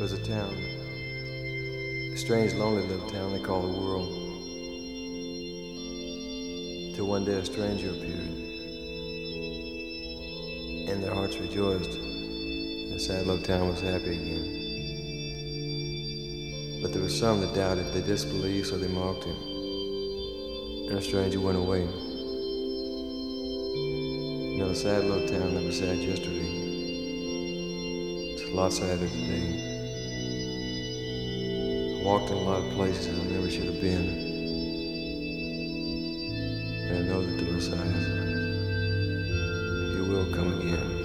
was a town, a strange, lonely little town they call the world. Till one day a stranger appeared, and their hearts rejoiced. The sad little town was happy again. But there were some that doubted, they disbelieved, so they mocked him. And the stranger went away. You know, the sad little town that was sad yesterday, it's a lot sadder today. I walked in a lot of places I never should have been. But I know that the Messiah, he will come again.